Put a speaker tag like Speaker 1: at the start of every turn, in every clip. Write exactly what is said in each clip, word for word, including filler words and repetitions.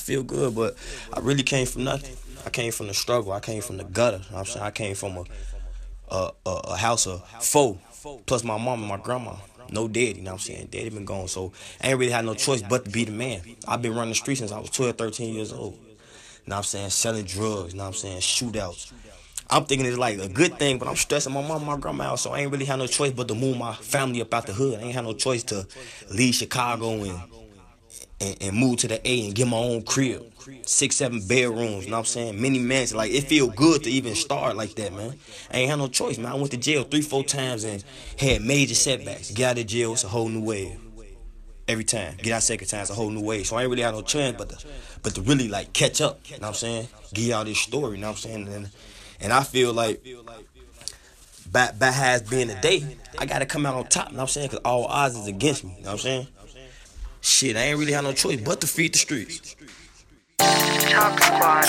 Speaker 1: feel good, but I really came from nothing. I came from the struggle. I came from the gutter. You know what I'm saying? I came from a a, a, a house of four, plus my mom and my grandma. No daddy, you know what I'm saying? Daddy been gone, so I ain't really had no choice but to be the man. I've been running the streets since I was twelve, thirteen years old. You know what I'm saying? Selling drugs, you know what I'm saying? Shootouts. I'm thinking it's like a good thing, but I'm stressing my mom and my grandma out, so I ain't really had no choice but to move my family up out the hood. I ain't had no choice to leave Chicago and and, and move to the A and get my own crib. Six, seven bedrooms, you know what I'm saying? Many mansions. Like, it feel good to even start like that, man. I ain't had no choice, man. I went to jail three, four times and had major setbacks. Get out of jail, it's a whole new wave. Every time. Get out second time, it's a whole new wave. So I ain't really had no chance but to, but to really, like, catch up, you know what I'm saying? Give y'all this story, you know what I'm saying? And, and I feel like, by, by how it's been today, I got to come out on top, you know what I'm saying? Because all odds is against me, you know what I'm saying? Shit, I ain't really had no choice but to feed the streets.
Speaker 2: Talk Squad.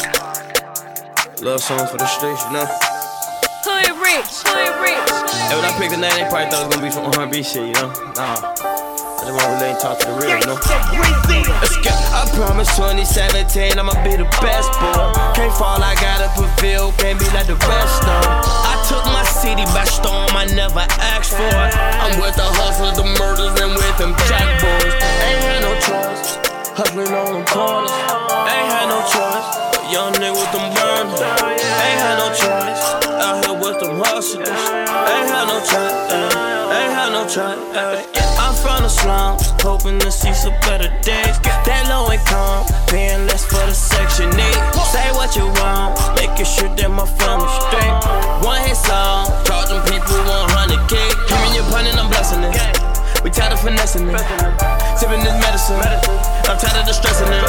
Speaker 1: Love song for the streets, you know?
Speaker 2: Hood rich, hood rich.
Speaker 1: Hey, when I picked the name, they probably thought it was gonna be some R and B shit, you know? Nah. I just wanna relate and talk to the real, you know? Let's go. I promise twenty seventeen, I'ma be the best, boy. Can't fall, I gotta prevail, can't be like the rest, though. I took my city by storm, I never asked for it. I'm with the hustlers, the murders, and with them jack boys. Ain't had no choice, hustling on them corners. Ain't had no choice, young nigga with them burners. Ain't had no choice, out here with them hustlers. Ain't had no choice, uh, ain't had no choice. Uh, I'm from the slums, hoping to see some better days. That low income, paying less for the section eight. Say what you want, making sure that my family straight. One hit song, taught them people one hundred K. Give me your pun and I'm blessing it. We tired of finessing it, sipping this medicine. I'm tired of the stressing it.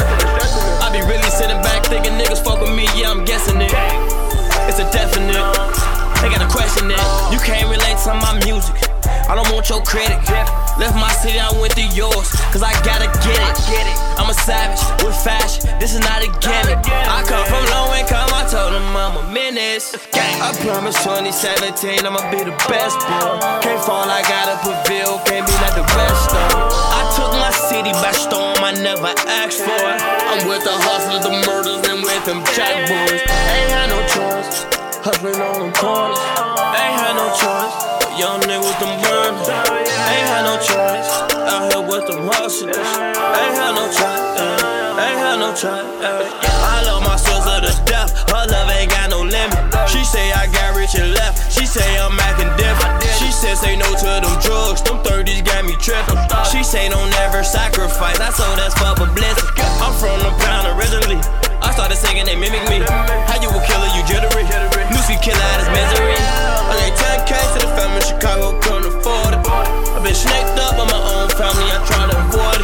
Speaker 1: I be really sitting back thinking niggas fuck with me, yeah, I'm guessing it. It's a definite, they gotta question it. You can't relate to my music, I don't want your credit. Left my city, I went to yours, cause I gotta get it. I'm a savage with fashion, this is not a gimmick. I come from low income, I told them I'm a menace. I promise twenty seventeen, I'ma be the best, boy. Can't fall, I gotta prevail, can't be like the rest, though. I took my city by storm, I never asked for it. I'm with the hustlers, the murders, and with them jack boys. Ain't had no choice, hustling on them corners. Ain't had no choice, young nigga with them burners. Ain't had no choice, out here with them hustlers. Ain't had no choice, uh, ain't had no choice. Uh. I love my sister to death, her love ain't got no limit. She say I got rich and left, she say I'm acting different. She said say no to them drugs, them thirties got me tripping. She say don't ever sacrifice, I told that's for publicity. I'm from the pound originally, I started singing, they mimic me. How you a killer, you jittery. Lucy killer out his misery. I gave ten K to the family in Chicago, couldn't afford it. I've been snaked up by my own family, I try to avoid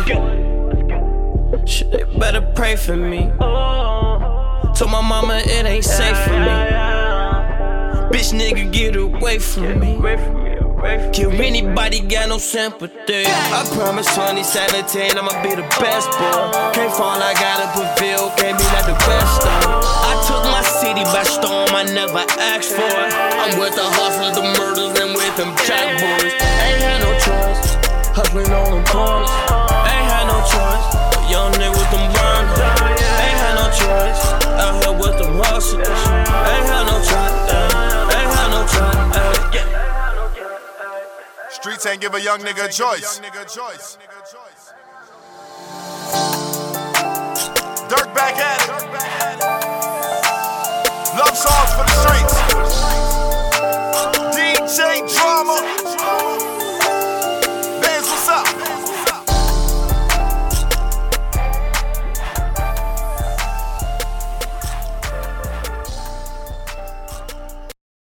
Speaker 1: it. Shit, they better pray for me. Told my mama it ain't safe for me. Bitch nigga get away from me. Kill anybody, got no sympathy. I promise twenty seventeen, I'ma be the best, boy. Can't fall, I gotta prevail, can't be like the rest, though. I took my city by storm, I never asked for it. I'm with the hustlers, the murders, and with them jack boys. Ain't had no choice, hustling on them corners. Ain't had no choice, young nigga with them burners. Ain't had no choice, out here with them hustlers. Ain't had no choice, uh, ain't had no choice, uh, yeah.
Speaker 3: Streets ain't give a young nigga a choice.